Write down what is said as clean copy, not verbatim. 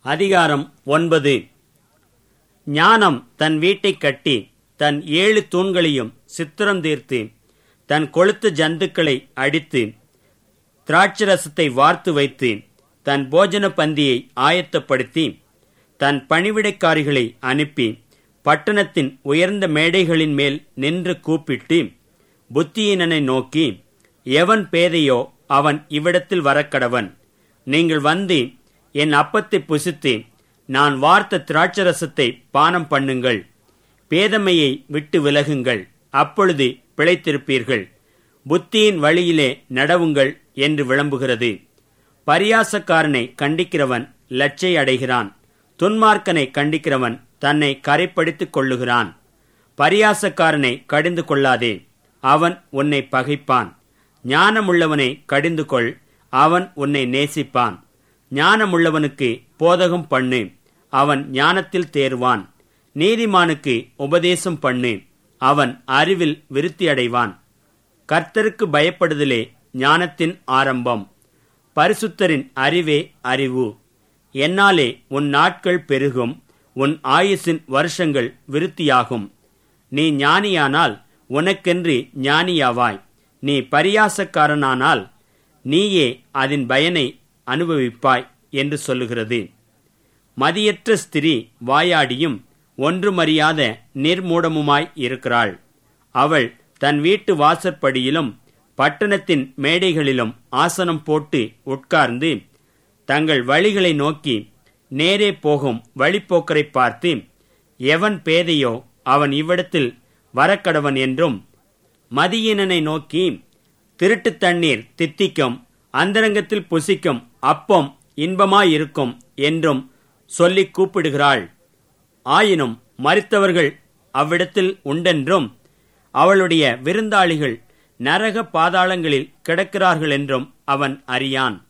அதிகாரம் 9. ஞானம் தன் வீட்டைக் கட்டி தன் 7 தூண்களையும் சித்திரம் தீர்த்து தன் கொழுத்த ஜந்துக்களை அடித்து திராட்சரசத்தை வார்த்து வைத்து தன் போஜன பந்தியை ஆயத்தப்படுத்தி தன் பணிவிடைக்காரிகளை அனுப்பி பட்டணத்தின் உயர்ந்த மேடைகளின் மேல் நின்று கூப்பிட்டு புத்தியீனனை நோக்கி, எவன் பேதையோ அவன் இவ்விடத்தில் வரக்கடவன். நீங்கள் வந்து என் அப்பத்தை புசித்து நான் வார்த்த திராட்சரசத்தை பானம் பண்ணுங்கள். பேதமையை விட்டு விலகுங்கள், அப்பொழுது பிழைத்திருப்பீர்கள். புத்தியின் வழியிலே நடவுங்கள் என்று விளம்புகிறது. பரியாசக்காரனை கண்டிக்கிறவன் லட்சை அடைகிறான். துன்மார்க்கனை கண்டிக்கிறவன் தன்னை கரைப்படுத்திக் கொள்ளுகிறான். பரியாசக்காரனை கடிந்து கொள்ளாதே, அவன் உன்னை பகைப்பான். ஞானமுள்ளவனை கடிந்து கொள், அவன் உன்னை நேசிப்பான். ஞானமுள்ளவனுக்கு போதகம் பண்ணு, அவன் ஞானத்தில் தேர்வான். நீதிமானுக்கு உபதேசம் பண்ணு, அவன் அறிவில் விருத்தியடைவான். கர்த்தருக்கு பயப்படுதலே ஞானத்தின் ஆரம்பம். பரிசுத்தரின் அறிவே அறிவு. என்னாலே உன் நாட்கள் பெருகும், உன் ஆயுசின் வருஷங்கள் விருத்தியாகும். நீ ஞானியானால் உனக்கென்று ஞானியாவாய். நீ பரியாசக்காரனானால் நீயே அதன் பயனை அனுபவிப்பாய் என்று சொல்லுகிறது. மதியற்ற ஸ்திரீ வாயாடியும் ஒன்றுமறியாத நிர்மூடமுமாய் இருக்கிறாள். அவள் தன் வீட்டு வாசற்படியிலும் பட்டணத்தின் மேடைகளிலும் ஆசனம் போட்டு உட்கார்ந்து தங்கள் வழிகளை நோக்கி நேரே போகும் வழிப்போக்கரை பார்த்து, எவன் பேதையோ அவன் இவ்விடத்தில் வரக்கடவன் என்றும், மதியீனனை நோக்கி, திருட்டு தண்ணீர் தித்திக்கும், அந்தரங்கத்தில் புசிக்கும் அப்பம் இன்பமாயிருக்கும் என்றும் சொல்லிக் கூப்பிடுகிறாள். ஆயினும் மரித்தவர்கள் அவ்விடத்தில் உண்டென்றும் அவளுடைய விருந்தாளிகள் நரக பாதாளங்களில் கிடக்கிறார்கள் என்றும் அவன் அறியான்.